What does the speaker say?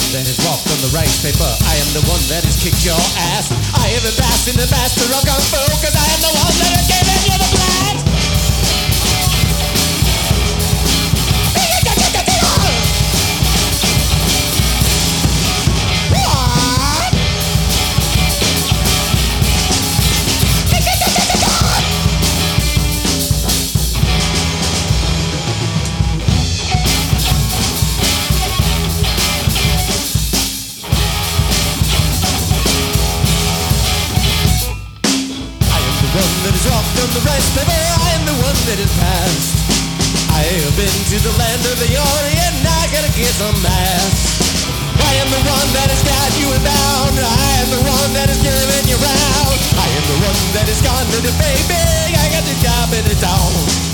that has walked on the rice paper. I am the one that has kicked your ass. I am the bastard, the master of Kung Fu, cause I am the one that has given you the blast. On the rice paper, I am the one that has passed. I have been to the land of the Orient, I gotta get some ass. I am the one that has got you bound. I am the one that has given you round. I am the one that has gone to the baby. I got the job in the town.